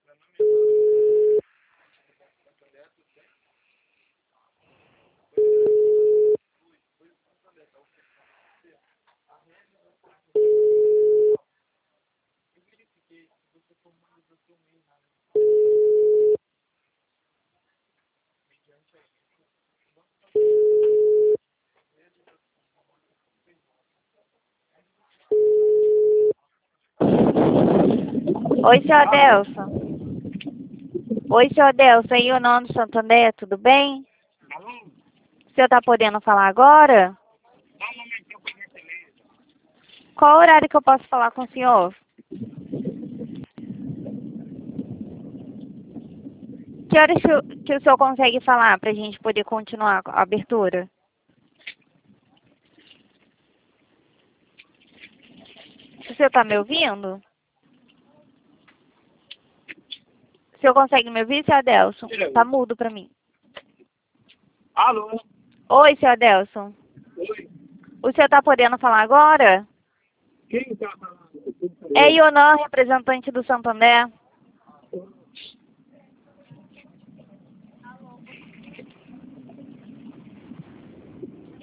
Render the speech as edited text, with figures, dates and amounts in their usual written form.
Oi, seu Adelson. Oi, seu Adelson. Aí, o nome do Santander, tudo bem? Alô? O senhor tá podendo falar agora? Dá um momentinho pra minha beleza. Qual horário que eu posso falar com o senhor? Que horas que o senhor consegue falar pra gente poder continuar a abertura? O senhor tá me ouvindo? O senhor consegue me ouvir, seu Adelson? Tá mudo pra mim. Alô? Oi, seu Adelson. Oi? O senhor tá podendo falar agora? Quem tá falando? É Ionan, representante do Santander.